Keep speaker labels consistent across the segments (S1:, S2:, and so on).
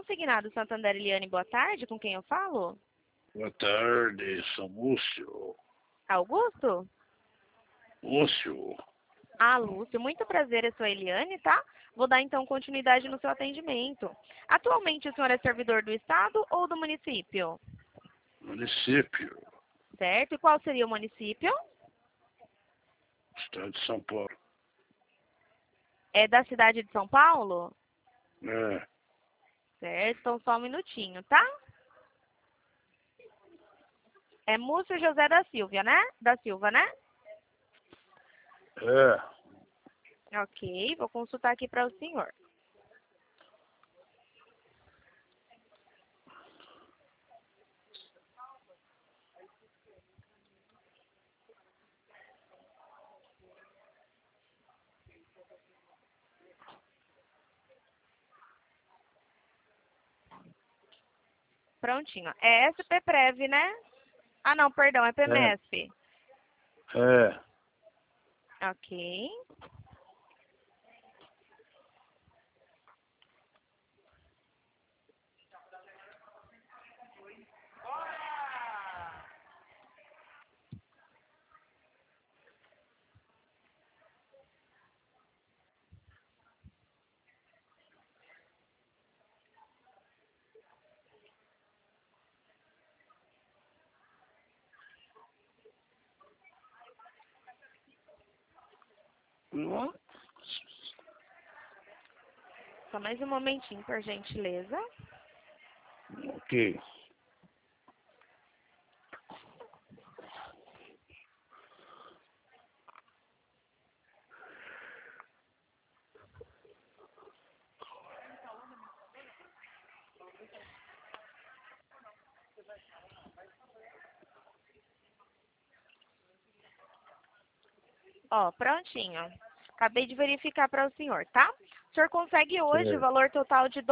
S1: Consignado Santander Eliane, boa tarde. Com quem eu falo?
S2: Boa tarde, sou Múcio.
S1: Augusto?
S2: Múcio,
S1: Ah, Lúcio, muito prazer, eu sou a Eliane, tá? Vou dar então continuidade no seu atendimento. Atualmente o senhor é servidor do Estado ou do município?
S2: município,
S1: Certo, e qual seria o município?
S2: estado de São Paulo.
S1: É da cidade de São Paulo?
S2: É,
S1: Certo, então só um minutinho, tá? É Múcio José da Silva, né? Da Silva, né?
S2: é,
S1: Ok, vou consultar aqui para o senhor. Prontinho. É SP-Prev, né? Ah, não, perdão, é
S2: é,
S1: PMSP.
S2: é.
S1: Ok. Só mais um momentinho, por gentileza.
S2: Ok.
S1: Ó, prontinho. Acabei de verificar para o senhor, tá? O senhor consegue hoje o
S2: Certo.
S1: valor total de R$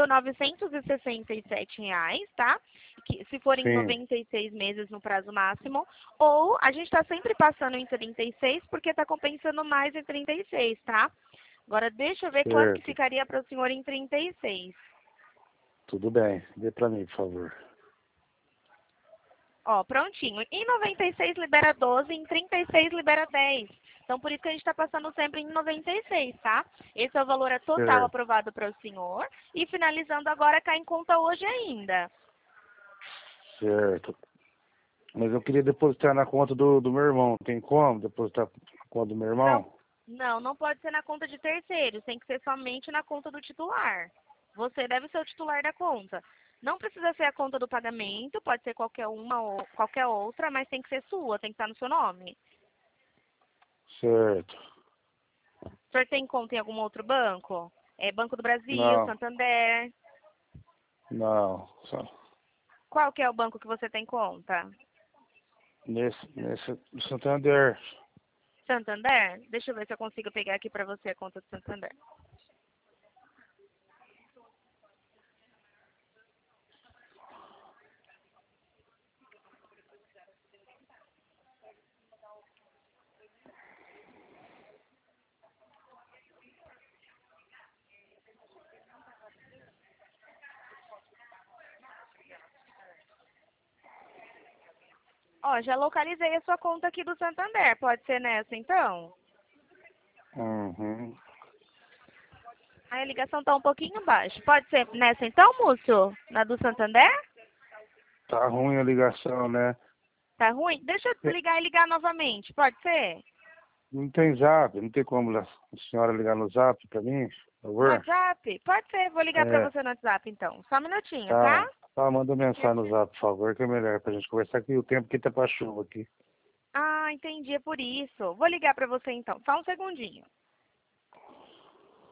S1: 12.967, tá? Que, se for em
S2: Sim,
S1: 96 meses no prazo máximo. Ou a gente está sempre passando em 36 porque está compensando mais em 36, tá? Agora deixa eu ver quanto que
S2: certo.
S1: ficaria para o senhor em 36.
S2: Tudo bem. Dê pra mim, por favor.
S1: Ó, prontinho. Em 96 libera 12, em 36 libera 10. Então, por isso que a gente está passando sempre em 96, tá? Esse é o valor total
S2: Certo,
S1: aprovado para o senhor. E finalizando agora, cai em conta hoje ainda.
S2: certo. Mas eu queria depositar na conta do meu irmão. Tem como depositar na conta do meu
S1: Não,
S2: irmão?
S1: não, não pode ser na conta de terceiros. Tem que ser somente na conta do titular. Você deve ser o titular da conta. Não precisa ser a conta do pagamento, pode ser qualquer uma ou qualquer outra, mas tem que ser sua, tem que estar no seu nome.
S2: Certo.
S1: O senhor tem conta em algum outro banco? É Banco do Brasil,
S2: Não,
S1: Santander.
S2: não. Só
S1: Qual que é o banco que você tem conta?
S2: nesse do Santander.
S1: Santander? Deixa eu ver se eu consigo pegar aqui para você a conta do Santander. Ó, já localizei a sua conta aqui do Santander. Pode ser nessa, então?
S2: Uhum.
S1: Aí a ligação tá um pouquinho baixa. Pode ser nessa, então, Múcio? Na do Santander?
S2: Tá ruim a ligação, né?
S1: Tá ruim? Deixa eu ligar e ligar novamente. Pode ser?
S2: Não tem zap, não tem como a senhora ligar no zap pra mim, por
S1: No
S2: favor?
S1: WhatsApp? Pode ser. Vou ligar pra
S2: É,
S1: você no WhatsApp, então. Só um minutinho, tá?
S2: tá. Tá, manda mensagem no zap, por favor, que é melhor pra gente conversar aqui. O tempo que tá pra chuva aqui.
S1: Ah, entendi. É por isso. Vou ligar pra você, então. Só um segundinho.